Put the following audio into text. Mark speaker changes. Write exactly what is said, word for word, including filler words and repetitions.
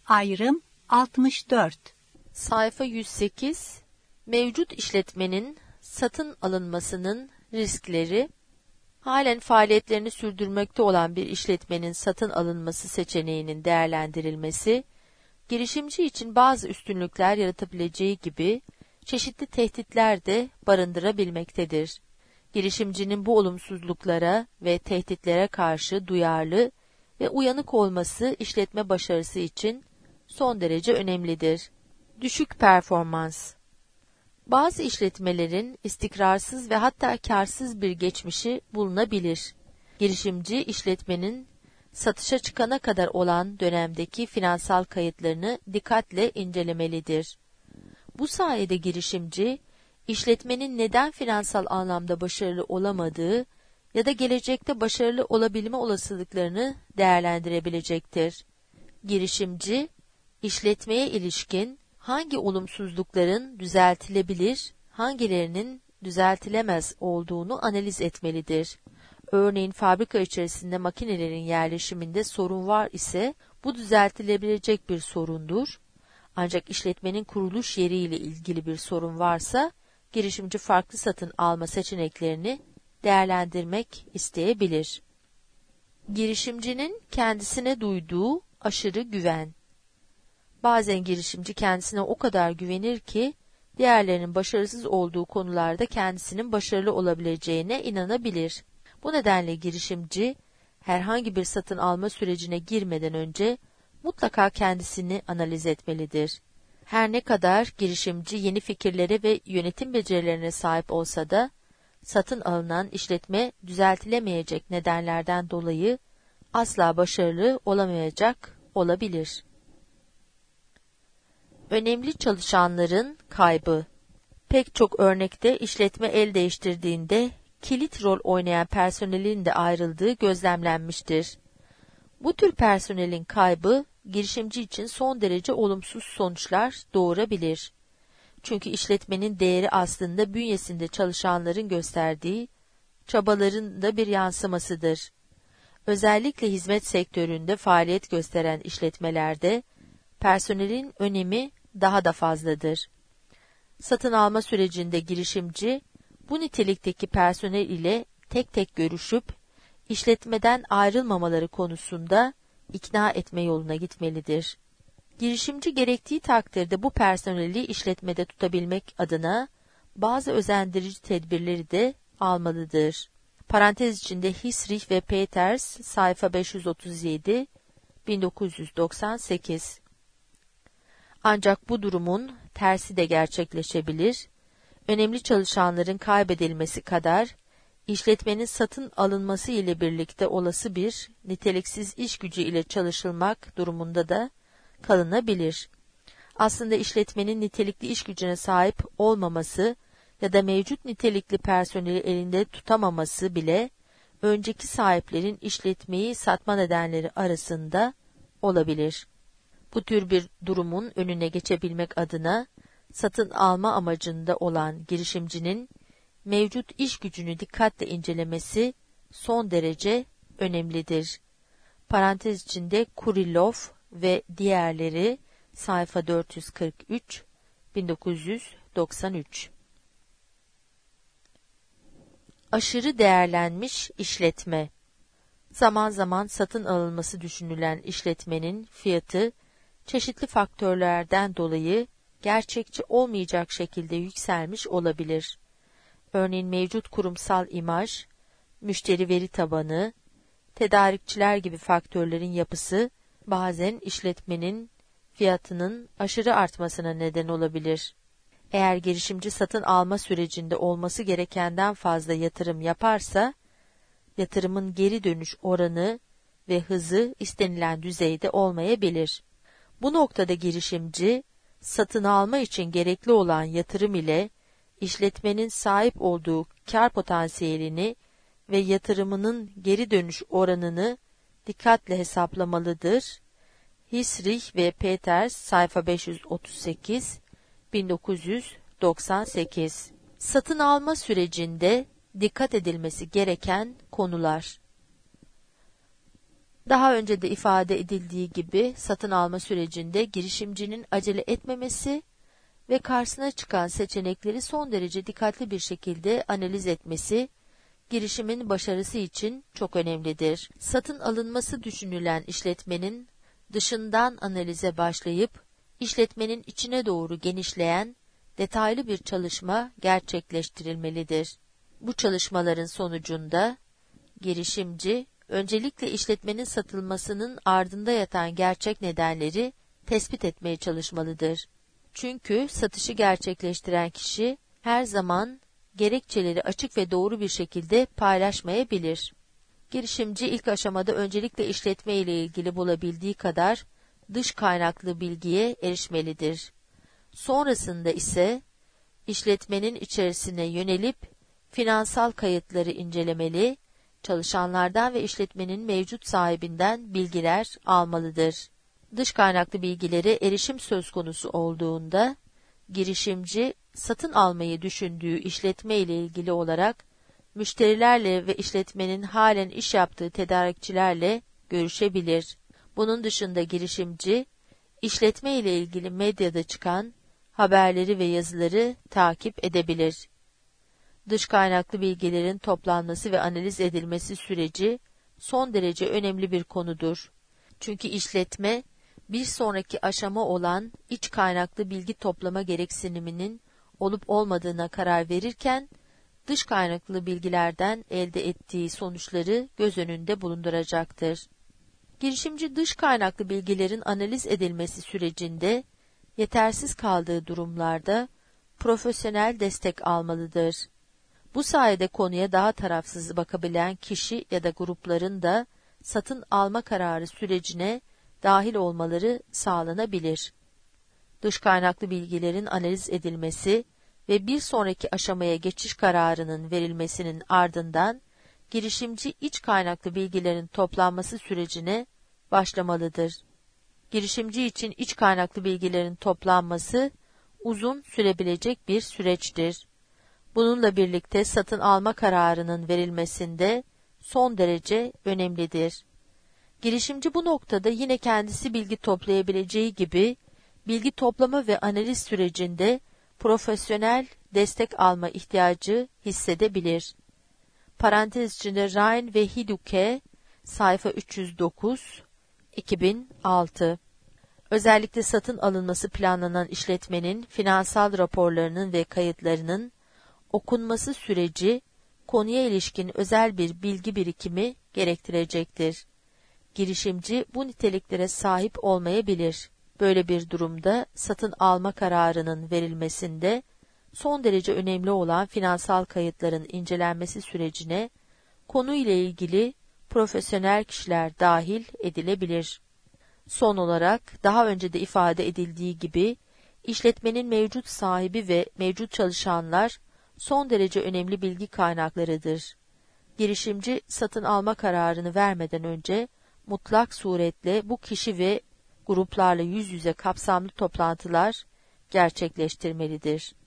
Speaker 1: Ayrım altmış dört.
Speaker 2: Sayfa yüz sekiz. Mevcut işletmenin satın alınmasının riskleri. Halen faaliyetlerini sürdürmekte olan bir işletmenin satın alınması seçeneğinin değerlendirilmesi, girişimci için bazı üstünlükler yaratabileceği gibi çeşitli tehditler de barındırabilmektedir. Girişimcinin bu olumsuzluklara ve tehditlere karşı duyarlı ve uyanık olması işletme başarısı için son derece önemlidir. Düşük performans. Bazı işletmelerin istikrarsız ve hatta kârsız bir geçmişi bulunabilir. Girişimci, işletmenin satışa çıkana kadar olan dönemdeki finansal kayıtlarını dikkatle incelemelidir. Bu sayede girişimci, işletmenin neden finansal anlamda başarılı olamadığı ya da gelecekte başarılı olabilme olasılıklarını değerlendirebilecektir. Girişimci, işletmeye ilişkin hangi olumsuzlukların düzeltilebilir, hangilerinin düzeltilemez olduğunu analiz etmelidir. Örneğin fabrika içerisinde makinelerin yerleşiminde sorun var ise bu düzeltilebilecek bir sorundur. Ancak işletmenin kuruluş yeriyle ilgili bir sorun varsa, girişimci farklı satın alma seçeneklerini değerlendirmek isteyebilir. Girişimcinin kendisine duyduğu aşırı güven. Bazen girişimci kendisine o kadar güvenir ki, diğerlerinin başarısız olduğu konularda kendisinin başarılı olabileceğine inanabilir. Bu nedenle girişimci, herhangi bir satın alma sürecine girmeden önce mutlaka kendisini analiz etmelidir. Her ne kadar girişimci yeni fikirlere ve yönetim becerilerine sahip olsa da, satın alınan işletme düzeltilemeyecek nedenlerden dolayı asla başarılı olamayacak olabilir. Önemli çalışanların kaybı. Pek çok örnekte işletme el değiştirdiğinde kilit rol oynayan personelin de ayrıldığı gözlemlenmiştir. Bu tür personelin kaybı girişimci için son derece olumsuz sonuçlar doğurabilir. Çünkü işletmenin değeri aslında bünyesinde çalışanların gösterdiği çabaların da bir yansımasıdır. Özellikle hizmet sektöründe faaliyet gösteren işletmelerde personelin önemi daha da fazladır. Satın alma sürecinde girişimci, bu nitelikteki personel ile tek tek görüşüp, işletmeden ayrılmamaları konusunda ikna etme yoluna gitmelidir. Girişimci gerektiği takdirde bu personeli işletmede tutabilmek adına bazı özendirici tedbirleri de almalıdır. Parantez içinde Hisrich ve Peters, sayfa beş yüz otuz yedi, bin dokuz yüz doksan sekiz. Ancak bu durumun tersi de gerçekleşebilir. Önemli çalışanların kaybedilmesi kadar, işletmenin satın alınması ile birlikte olası bir niteliksiz iş gücü ile çalışılmak durumunda da kalınabilir. Aslında işletmenin nitelikli iş gücüne sahip olmaması ya da mevcut nitelikli personeli elinde tutamaması bile, önceki sahiplerin işletmeyi satma nedenleri arasında olabilir. Bu tür bir durumun önüne geçebilmek adına, satın alma amacında olan girişimcinin, mevcut iş gücünü dikkatle incelemesi son derece önemlidir. Parantez içinde Kurilov ve diğerleri, sayfa dört yüz kırk üç, bin dokuz yüz doksan üç. Aşırı değerlenmiş işletme. Zaman zaman satın alınması düşünülen işletmenin fiyatı, çeşitli faktörlerden dolayı gerçekçi olmayacak şekilde yükselmiş olabilir. Örneğin mevcut kurumsal imaj, müşteri veri tabanı, tedarikçiler gibi faktörlerin yapısı bazen işletmenin fiyatının aşırı artmasına neden olabilir. Eğer girişimci satın alma sürecinde olması gerekenden fazla yatırım yaparsa, yatırımın geri dönüş oranı ve hızı istenilen düzeyde olmayabilir. Bu noktada girişimci, satın alma için gerekli olan yatırım ile işletmenin sahip olduğu kar potansiyelini ve yatırımının geri dönüş oranını dikkatle hesaplamalıdır. Hisrich ve Peters, sayfa beş yüz otuz sekiz, bin dokuz yüz doksan sekiz. Satın alma sürecinde dikkat edilmesi gereken konular. Daha önce de ifade edildiği gibi satın alma sürecinde girişimcinin acele etmemesi ve karşısına çıkan seçenekleri son derece dikkatli bir şekilde analiz etmesi, girişimin başarısı için çok önemlidir. Satın alınması düşünülen işletmenin dışından analize başlayıp, işletmenin içine doğru genişleyen detaylı bir çalışma gerçekleştirilmelidir. Bu çalışmaların sonucunda, girişimci, öncelikle işletmenin satılmasının ardında yatan gerçek nedenleri tespit etmeye çalışmalıdır. Çünkü satışı gerçekleştiren kişi her zaman gerekçeleri açık ve doğru bir şekilde paylaşmayabilir. Girişimci ilk aşamada öncelikle işletme ile ilgili bulabildiği kadar dış kaynaklı bilgiye erişmelidir. Sonrasında ise işletmenin içerisine yönelip finansal kayıtları incelemeli, çalışanlardan ve işletmenin mevcut sahibinden bilgiler almalıdır. Dış kaynaklı bilgilere erişim söz konusu olduğunda, girişimci satın almayı düşündüğü işletme ile ilgili olarak müşterilerle ve işletmenin halen iş yaptığı tedarikçilerle görüşebilir. Bunun dışında girişimci, işletme ile ilgili medyada çıkan haberleri ve yazıları takip edebilir. Dış kaynaklı bilgilerin toplanması ve analiz edilmesi süreci son derece önemli bir konudur. Çünkü işletme, bir sonraki aşama olan iç kaynaklı bilgi toplama gereksiniminin olup olmadığına karar verirken, dış kaynaklı bilgilerden elde ettiği sonuçları göz önünde bulunduracaktır. Girişimci dış kaynaklı bilgilerin analiz edilmesi sürecinde, yetersiz kaldığı durumlarda profesyonel destek almalıdır. Bu sayede konuya daha tarafsız bakabilen kişi ya da grupların da satın alma kararı sürecine dahil olmaları sağlanabilir. Dış kaynaklı bilgilerin analiz edilmesi ve bir sonraki aşamaya geçiş kararının verilmesinin ardından, girişimci iç kaynaklı bilgilerin toplanması sürecine başlamalıdır. Girişimci için iç kaynaklı bilgilerin toplanması uzun sürebilecek bir süreçtir. Bununla birlikte satın alma kararının verilmesinde son derece önemlidir. Girişimci bu noktada yine kendisi bilgi toplayabileceği gibi, bilgi toplama ve analiz sürecinde profesyonel destek alma ihtiyacı hissedebilir. Parantez içinde Ryan ve Hiduke, sayfa üç yüz dokuz, iki bin altı. Özellikle satın alınması planlanan işletmenin finansal raporlarının ve kayıtlarının okunması süreci, konuya ilişkin özel bir bilgi birikimi gerektirecektir. Girişimci bu niteliklere sahip olmayabilir. Böyle bir durumda satın alma kararının verilmesinde son derece önemli olan finansal kayıtların incelenmesi sürecine konuyla ilgili profesyonel kişiler dahil edilebilir. Son olarak daha önce de ifade edildiği gibi işletmenin mevcut sahibi ve mevcut çalışanlar son derece önemli bilgi kaynaklarıdır. Girişimci satın alma kararını vermeden önce mutlak suretle bu kişi ve gruplarla yüz yüze kapsamlı toplantılar gerçekleştirmelidir.